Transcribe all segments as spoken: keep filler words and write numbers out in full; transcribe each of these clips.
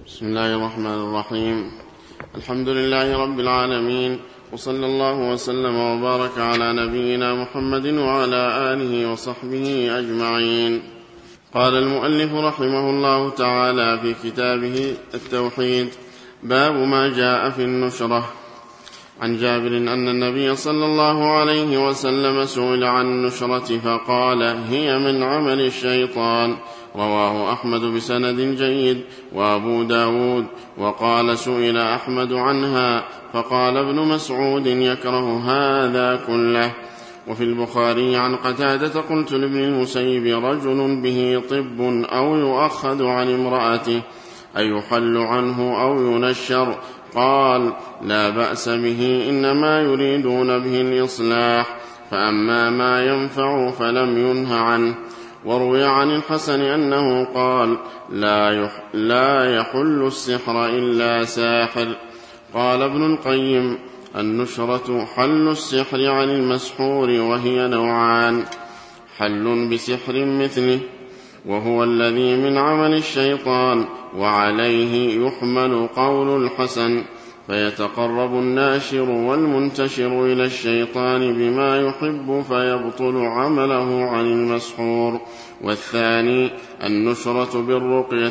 بسم الله الرحمن الرحيم. الحمد لله رب العالمين، وصلى الله وسلم وبارك على نبينا محمد وعلى آله وصحبه أجمعين. قال المؤلف رحمه الله تعالى في كتابه التوحيد: باب ما جاء في النشرة. عن جابر أن النبي صلى الله عليه وسلم سئل عن النشرة فقال: هي من عمل الشيطان. رواه أحمد بسند جيد وأبو داود. وقال: سئل أحمد عنها فقال ابن مسعود: يكره هذا كله. وفي البخاري عن قتادة: قلت لابن المسيب: رجل به طب أو يؤخذ عن امرأته أيحل عنه أو ينشر؟ قال: لا بأس به، إنما يريدون به الإصلاح، فأما ما ينفع فلم ينه عنه. وروي عن الحسن أنه قال: لا, يح لا يحل السحر إلا ساحر. قال ابن القيم: النشرة حل السحر عن المسحور، وهي نوعان: حل بسحر مثله وهو الذي من عمل الشيطان، وعليه يحمل قول الحسن، فيتقرب الناشر والمنتشر إلى الشيطان بما يحب فيبطل عمله عن المسحور. والثاني النشرة بالرقية،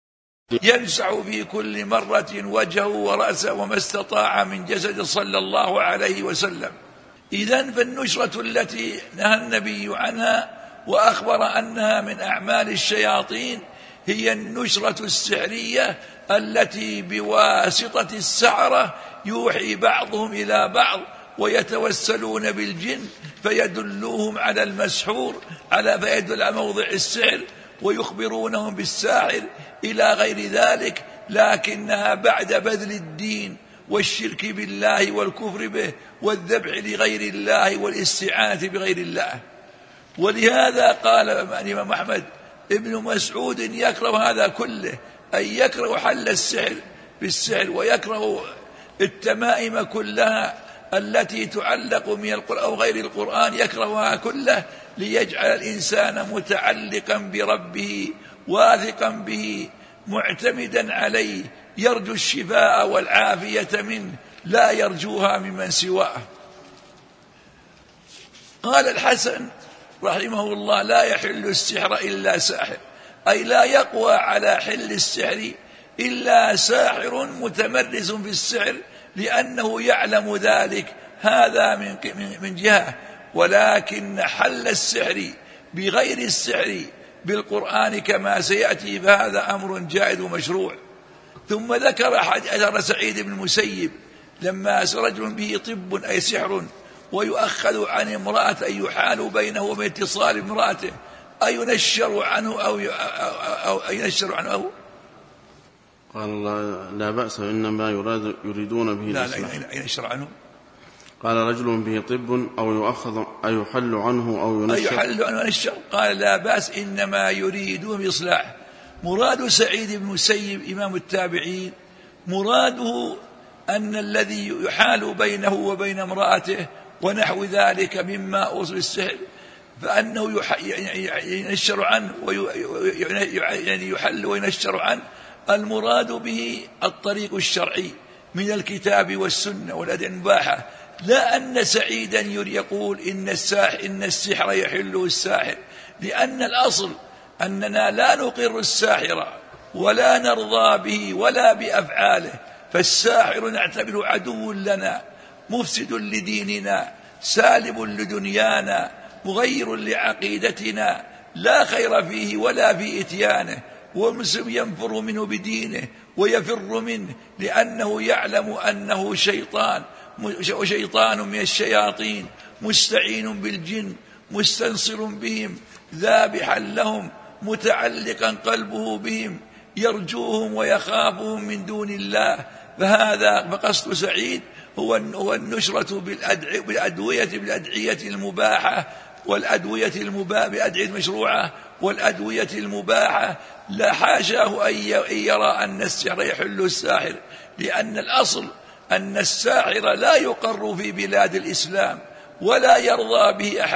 يمسح في كل مرة وجهه ورأسه وما استطاع من جسد صلى الله عليه وسلم. إذن فالنشرة التي نهى النبي عنها وأخبر أنها من أعمال الشياطين هي النشرة السحرية التي بواسطة السحرة يوحي بعضهم إلى بعض ويتوسلون بالجن فيدلوهم على المسحور، على فيدل على موضع السحر، ويخبرونهم بالساحر إلى غير ذلك، لكنها بعد بذل الدين والشرك بالله والكفر به والذبح لغير الله والاستعانة بغير الله. ولهذا قال الإمام أحمد: ابن مسعود يكره هذا كله، أي يكره حل السحر بالسحر، ويكره التمائم كلها التي تعلق من القرآن أو غير القرآن، يكرهها كله ليجعل الإنسان متعلقا بربه واثقا به معتمدا عليه، يرجو الشفاء والعافية منه، لا يرجوها ممن سواه. قال الحسن رحمه الله: لا يحل السحر إلا ساحر، أي لا يقوى على حل السحر إلا ساحر متمرس في السحر، لأنه يعلم ذلك. هذا من من جهة. ولكن حل السحر بغير السحر بالقرآن كما سيأتي فهذا أمر جائز ومشروع. ثم ذكر أثر سعيد بن المسيب لما رجل به طب أي سحر ويؤخذ عن امرأة أي يحال بينه وبين اتصال امرأته أي ينشر عنه أو أو ينشر عنه أو قال الله: لا بأس، إنما يراد يريدون به لا الإصلاح. لا ينشر عنه. قال: رجل به طب أو يؤخذ أي يحل عنه أو ينشر. أي يحل عنه ينشر. قال: لا بأس، إنما يريدون بإصلاح. مراد سعيد بن مسيب إمام التابعين مراده أن الذي يحال بينه وبين امرأته ونحو ذلك مما أوصل السحر فأنه ينشر عنه يعني يحل وينشر عنه. المراد به الطريق الشرعي من الكتاب والسنة والأدعية المباحة، لا أن سعيدا يقول إن الساحر إن السحر يحله الساحر، لأن الأصل أننا لا نقر الساحر ولا نرضى به ولا بأفعاله، فالساحر نعتبره عدو لنا مفسد لديننا سالب لدنيانا مغير لعقيدتنا، لا خير فيه ولا في إتيانه، والمسلم ينفر منه بدينه ويفر منه لأنه يعلم أنه شيطان وشيطان من الشياطين مستعين بالجن مستنصر بهم ذابحا لهم متعلقا قلبه بهم يرجوهم ويخافهم من دون الله. فهذا فقصد سعيد هو النشرة بالأدوية بالأدعية المباحة والأدوية المباحة بأدعية مشروعة والأدوية المباحة. لا حاشاه أن يرى أن السحر يحل الساحر، لأن الأصل أن الساحر لا يقر في بلاد الإسلام ولا يرضى به أحد،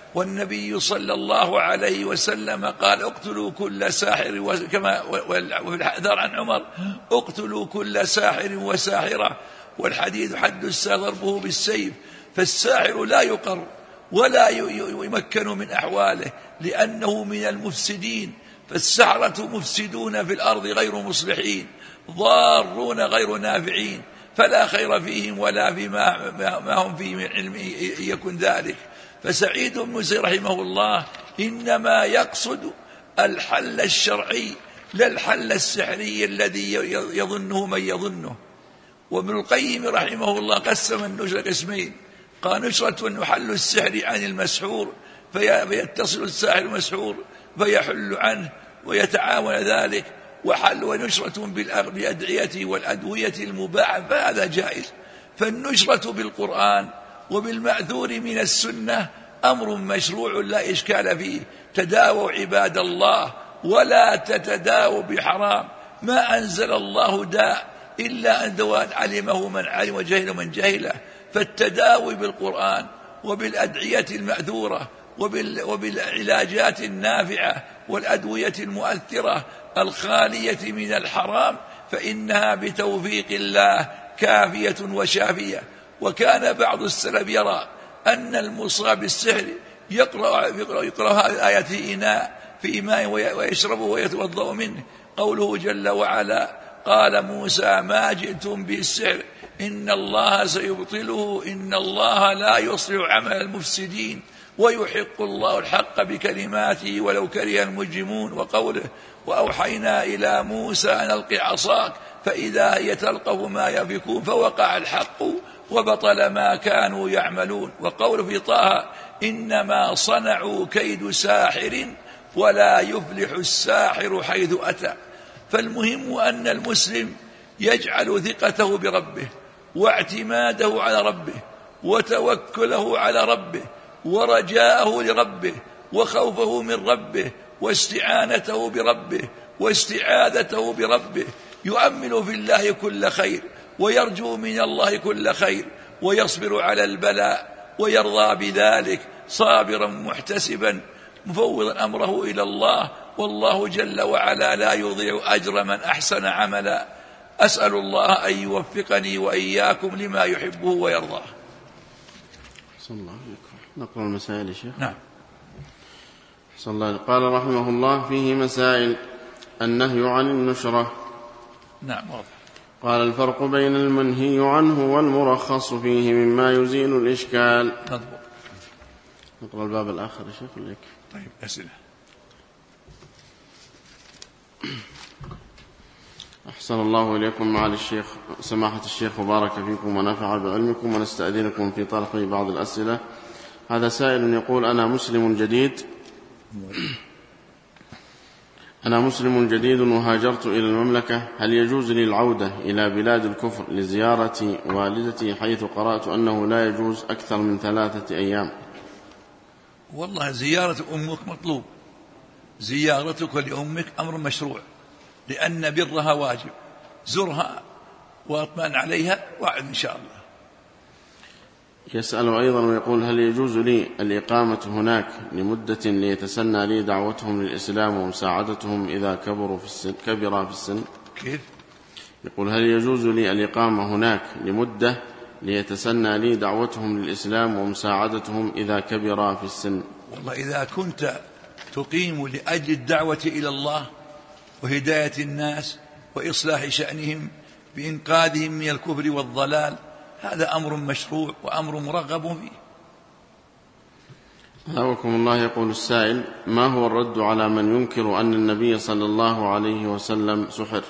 والنبي صلى الله عليه وسلم قال اقتلوا كل ساحر، كما وفي الأثر عن عمر اقتلوا كل ساحر وساحرة، والحديث حد الساحر ضربه بالسيف. فالساحر لا يقر ولا يمكن من أحواله لأنه من المفسدين، فالسحرة مفسدون في الأرض غير مصلحين ضارون غير نافعين، فلا خير فيهم ولا فيما ما هم فيه من علم يكن ذلك. فسعيد بن مسيب رحمه الله إنما يقصد الحل الشرعي لا الحل السحري الذي يظنه من يظنه. وابن القيم رحمه الله قسم النشرة قسمين، قال نشرة حل السحر عن المسحور فيتصل الساحر المسحور فيحل عنه ويتعاون ذلك، وحل ونشرة بالأدعية والأدوية المباحة فهذا جائز. فالنشرة بالقرآن وبالمأثور من السنة أمر مشروع لا إشكال فيه. تداووا عباد الله ولا تتداووا بحرام، ما أنزل الله داء إلا أن دواء علمه من علم وجهل من جهله. فالتداوي بالقرآن وبالأدعية المأثورة وبالعلاجات النافعة والأدوية المؤثرة الخالية من الحرام فإنها بتوفيق الله كافية وشافية. وكان بعض السلف يرى أن المصاب بالسحر يقرأ, يقرأ, يقرأ هذه الآية في إناء في إماء ويشربه ويتوضأ منه. قوله جل وعلا قال موسى ما جئتم بالسحر إن الله سيبطله إن الله لا يصلح عمل المفسدين ويحق الله الحق بكلماته ولو كره المجرمون. وقوله وأوحينا إلى موسى أن ألق عصاك فإذا هي تلقف ما يفكون فوقع الحق وبطل ما كانوا يعملون. وقوله في طه إنما صنعوا كيد ساحر ولا يفلح الساحر حيث أتى. فالمهم أن المسلم يجعل ثقته بربه واعتماده على ربه وتوكله على ربه ورجاءه لربه وخوفه من ربه واستعانته بربه واستعاذته بربه، يؤمل في الله كل خير ويرجو من الله كل خير ويصبر على البلاء ويرضى بذلك صابرا محتسبا مفوضا أمره إلى الله، والله جل وعلا لا يضيع أجر من أحسن عملا. أسأل الله أن يوفقني وإياكم لما يحبه ويرضاه. صلى الله عليكم. نقرأ المسائل يا شيخ. نعم. صلى الله عليه. قال رحمه الله فيه مسائل. النهي عن النشرة. نعم واضح. قال الفرق بين المنهي عنه والمرخص فيه مما يزيل الإشكال. نضبط. نقرأ الباب الآخر يا شيخ لك. طيب أسئلة. أحسن الله إليكم معالي الشيخ سماحة الشيخ وبارك فيكم ونفع بعلمكم، ونستأذنكم في طرح بعض الأسئلة. هذا سائل يقول أنا مسلم جديد أنا مسلم جديد وهاجرت إلى المملكة، هل يجوز لي العودة إلى بلاد الكفر لزيارة والدتي حيث قرأت أنه لا يجوز أكثر من ثلاثة أيام؟ والله زيارة أمك مطلوب، زيارتك لأمك أمر مشروع لأن برها واجب، زرها واطمئن عليها واعد إن شاء الله. يسأل أيضا ويقول هل يجوز لي الإقامة هناك لمدة ليتسنى لي دعوتهم للإسلام ومساعدتهم إذا كبروا في السن كبر في السن؟ كيف؟ يقول هل يجوز لي الإقامة هناك لمدة ليتسنى لي دعوتهم للإسلام ومساعدتهم إذا كبر في السن؟ والله إذا كنت تقيم لأجل الدعوة إلى الله وهداية الناس وإصلاح شأنهم بإنقاذهم من الكفر والضلال هذا أمر مشروع وأمر مرغب فيه. أعوذكم الله. يقول السائل ما هو الرد على من ينكر أن النبي صلى الله عليه وسلم سحر؟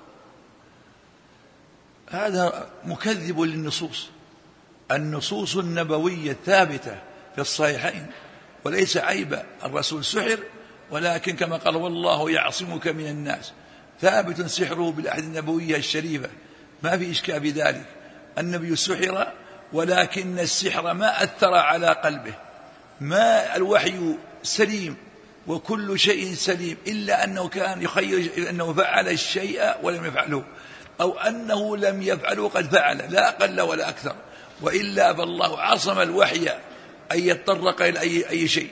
هذا مكذب للنصوص، النصوص النبوية الثابتة في الصحيحين وليس عيبا. الرسول سحر ولكن كما قال والله يعصمك من الناس، ثابت سحره بالأحاديث النبوية الشريفة ما في إشكال في ذلك. النبي سحر ولكن السحر ما أثر على قلبه، ما الوحي سليم وكل شيء سليم إلا أنه كان يخيل أنه فعل الشيء ولم يفعله أو أنه لم يفعله قد فعل، لا أقل ولا أكثر، وإلا فالله عصم الوحي أن يتطرق إلى أي, أي شيء.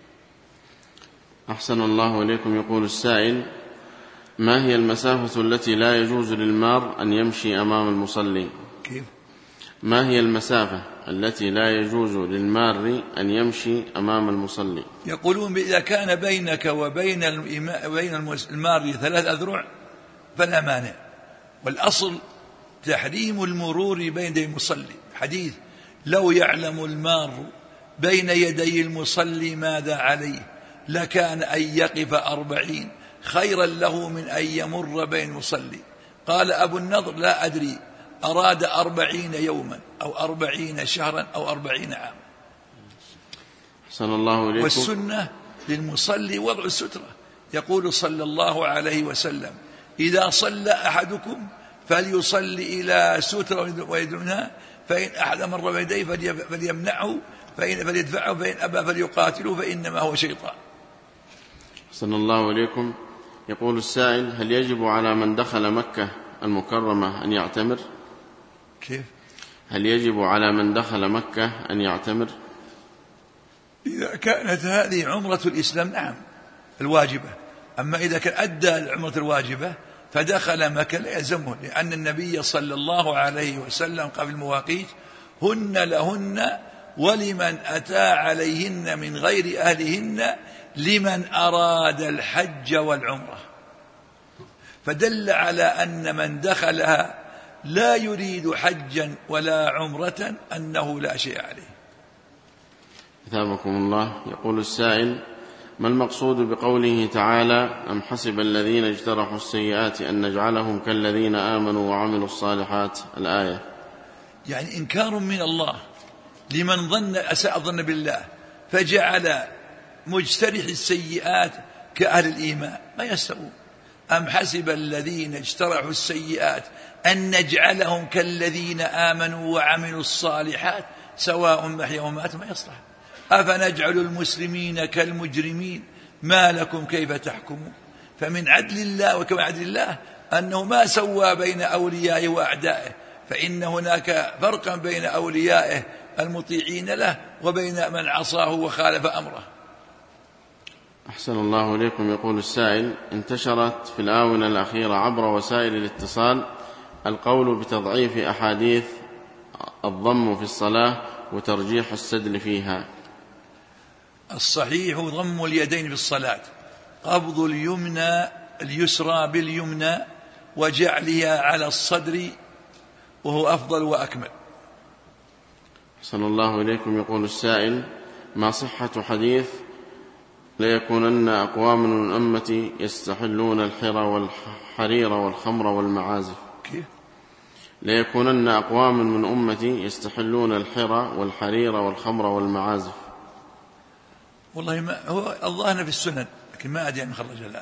أحسن الله إليكم. يقول السائل: ما هي المسافة التي لا يجوز للمار أن يمشي أمام المصلي؟ كيف؟ ما هي المسافة التي لا يجوز للمار أن يمشي أمام المصلي؟ يقولون إذا كان بينك وبين بين المار ثلاث أذرع فلا مانع، والأصل تحريم المرور بين يدي المصلي. حديث: لو يعلم المار بين يدي المصلي ماذا عليه لكان أن يقف أربعين خيرا له من أن يمر بين المصلي. قال أبو النضر: لا أدري أراد أربعين يوما أو أربعين شهرا أو أربعين عاما. أحسن الله إليكم. والسنة للمصلي وضع السترة. يقول صلى الله عليه وسلم: إذا صلى أحدكم فليصلي إلى سترة ويدعونها، فإن أحد مر بيديه فليمنعه، فإن فليدفعه، فإن أبى فليقاتله، فإنما هو شيطان. أحسن الله إليكم. يقول السائل: هل يجب على من دخل مكة المكرمة أن يعتمر؟ كيف؟ هل يجب على من دخل مكة أن يعتمر؟ إذا كانت هذه عمرة الإسلام نعم الواجبة، أما إذا كان أدى العمرة الواجبة فدخل مكة لا يلزمه، لأن النبي صلى الله عليه وسلم قال في المواقيت: هن لهن ولمن أتى عليهن من غير أهلهن لمن أراد الحج والعمرة. فدل على أن من دخلها لا يريد حجا ولا عمرة أنه لا شيء عليه. أثابكم الله. يقول السائل: ما المقصود بقوله تعالى: أم حسب الذين اجترحوا السيئات أن نجعلهم كالذين آمنوا وعملوا الصالحات؟ الآية. يعني إنكار من الله لمن ظن أساء الظن بالله فجعل مجترح السيئات كأهل الإيمان، ما يستوون. أم حسب الذين اجترحوا السيئات أن نجعلهم كالذين آمنوا وعملوا الصالحات سواء محيا ومات، ما يصلح. أفنجعل المسلمين كالمجرمين ما لكم كيف تحكمون. فمن عدل الله وكما عدل الله أنه ما سوى بين أوليائه وأعدائه، فإن هناك فرقا بين أوليائه المطيعين له وبين من عصاه وخالف أمره. أحسن الله إليكم. يقول السائل: انتشرت في الآونة الأخيرة عبر وسائل الاتصال القول بتضعيف أحاديث الضم في الصلاة وترجيح السدل فيها. الصحيح ضم اليدين في الصلاة، قبض اليمنى اليسرى باليمنى وجعلها على الصدر، وهو أفضل وأكمل. أحسن الله إليكم. يقول السائل: ما صحة حديث ليكونن أقوام من أمتي يستحلون الحرى والحرير والخمر والمعازف؟ كيف؟ ليكونن أقوام من أمتي يستحلون الحرى والحرير والخمر والمعازف. والله ما هو الظاهر في السنن، لكن ما أدري أن خرج الآن.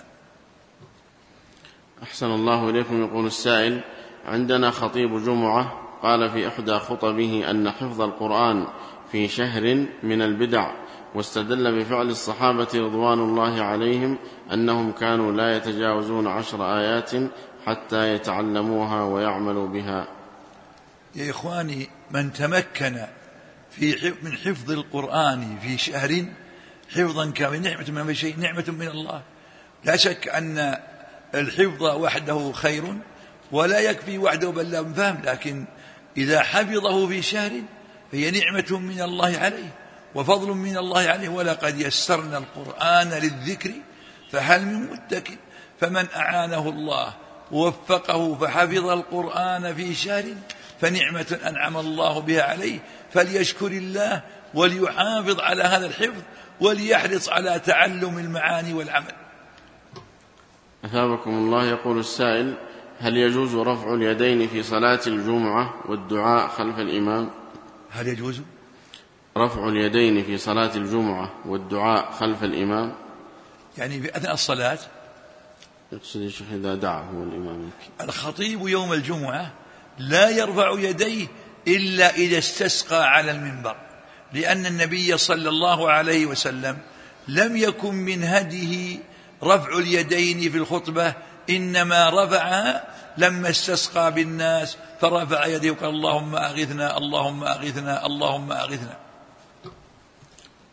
أحسن الله إليكم. يقول السائل: عندنا خطيب جمعة قال في إحدى خطبه أن حفظ القرآن في شهر من البدع، واستدل بفعل الصحابة رضوان الله عليهم أنهم كانوا لا يتجاوزون عشر آيات حتى يتعلموها ويعملوا بها. يا إخواني، من تمكن في من حفظ القرآن في شهر حفظا كامل نعمة من شيء، نعمة من الله. لا شك أن الحفظ وحده خير ولا يكفي وحده بل لا فهم، لكن إذا حفظه في شهر فهي نعمة من الله عليه وفضل من الله عليه. ولقد يسرنا القرآن للذكر فهل من مدكر. فمن أعانه الله ووفقه فحفظ القرآن في شهر فنعمة أنعم الله بها عليه، فليشكر الله وليحافظ على هذا الحفظ وليحرص على تعلم المعاني والعمل. أثابكم الله. يقول السائل: هل يجوز رفع اليدين في صلاة الجمعة والدعاء خلف الإمام؟ هل يجوز رفع اليدين في صلاة الجمعة والدعاء خلف الإمام؟ يعني في أثناء الصلاة؟ يقصد يا شيخ إذا دعا هو الإمام. الخطيب يوم الجمعة لا يرفع يديه إلا إذا استسقى على المنبر، لأن النبي صلى الله عليه وسلم لم يكن من هديه رفع اليدين في الخطبة، إنما رفعها لما استسقى بالناس فرفع يديه وقال: اللهم أغثنا اللهم أغثنا اللهم أغثنا.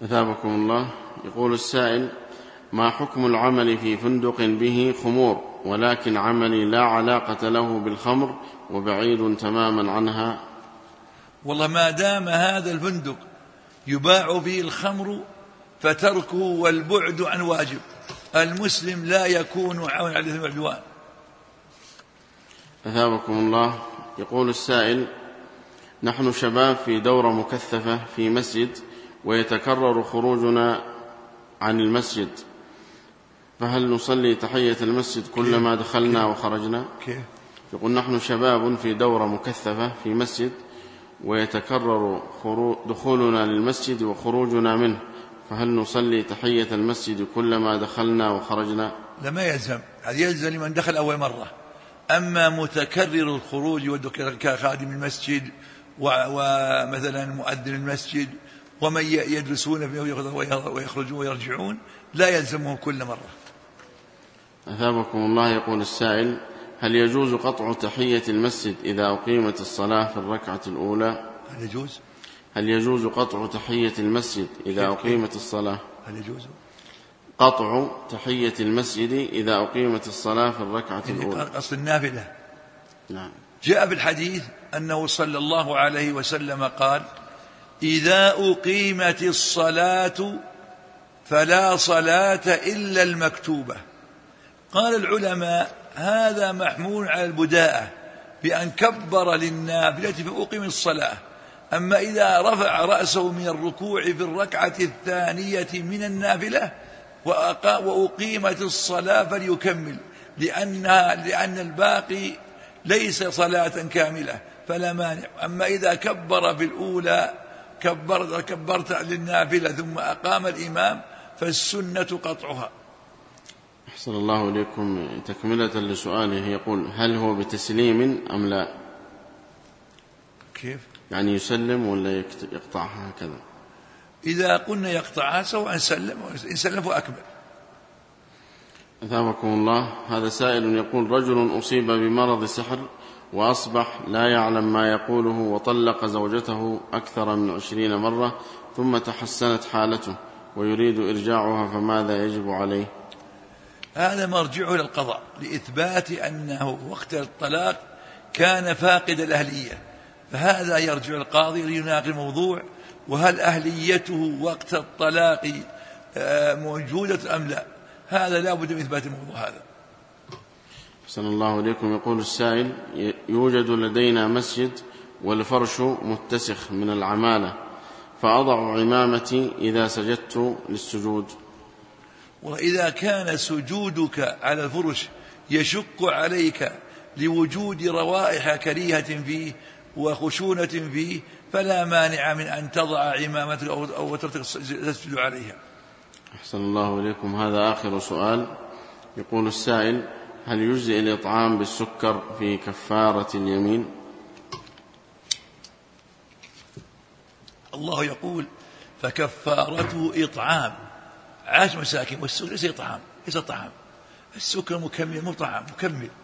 أثابكم الله. يقول السائل: ما حكم العمل في فندق به خمور ولكن عملي لا علاقة له بالخمر وبعيد تماما عنها؟ والله ما دام هذا الفندق يباع فيه الخمر فتركه والبعد عن واجب. المسلم لا يكون عون على الإثم والعدوان. أثابكم الله. يقول السائل: نحن شباب في دورة مكثفة في مسجد ويتكرر خروجنا عن المسجد، فهل نصلي تحية المسجد كلما دخلنا وخرجنا؟ كيف؟ يقول: نحن شباب في دورة مكثفة في مسجد ويتكرر دخولنا للمسجد وخروجنا منه، فهل نصلي تحية المسجد كلما دخلنا وخرجنا؟ لما يلزم، هذا يلزم لمن دخل أول مرة. أما متكرر الخروج كخادم المسجد ومثلا مؤذن المسجد ومن يدرسون فيه ويخرجون ويرجعون لا يلزمهم كل مرة. أثابكم الله. يقول السائل: هل يجوز قطع تحية المسجد إذا أقيمت الصلاة في الركعة الأولى؟ هل يجوز؟ هل يجوز قطع تحية المسجد إذا أقيمت الصلاة؟ هل يجوز قطع تحية المسجد إذا أقيمت الصلاة في الركعة الأولى؟ أصل النافلة. نعم. جاء في الحديث أنه صلى الله عليه وسلم قال: إذا أقيمت الصلاة فلا صلاة إلا المكتوبة. قال العلماء: هذا محمول على البداءة بأن كبر للنافلة فأقيم الصلاة. أما إذا رفع رأسه من الركوع في الركعة الثانية من النافلة وأقيمت الصلاة فليكمل، لأنها لأن الباقي ليس صلاة كاملة فلا مانع. أما إذا كبر بالأولى كبرت, كبرت للنافلة ثم أقام الإمام فالسنة قطعها. أحسن الله إليكم. تكملة لسؤاله يقول: هل هو بتسليم أم لا؟ كيف؟ يعني يسلم ولا يقطعها هكذا؟ إذا قلنا يقطعها سواء سلم إن سلم فأكبر. أثابكم الله. هذا سائل يقول: رجل أصيب بمرض سحر وأصبح لا يعلم ما يقوله وطلق زوجته أكثر من عشرين مرة ثم تحسنت حالته ويريد إرجاعها، فماذا يجب عليه؟ هذا مرجعه للقضاء لإثبات أنه وقت الطلاق كان فاقد الأهلية، فهذا يرجع القاضي ليناقش الموضوع وهل أهليته وقت الطلاق موجودة أم لا. هذا لا بد من إثبات الموضوع هذا. أحسن الله إليكم. يقول السائل: يوجد لدينا مسجد والفرش متسخ من العمالة، فأضع عمامتي إذا سجدت للسجود. وإذا كان سجودك على الفرش يشق عليك لوجود روائح كريهة فيه وخشونة فيه فلا مانع من أن تضع عمامتك أو تسجد عليها. أحسن الله إليكم. هذا آخر سؤال. يقول السائل: هل يجزئ الإطعام بالسكر في كفارة اليمين؟ الله يقول: فكفارته إطعام عاش مساكين، والسكر ليس إطعام، ليس طعام. السكر مكمل مو طعام، مكمل.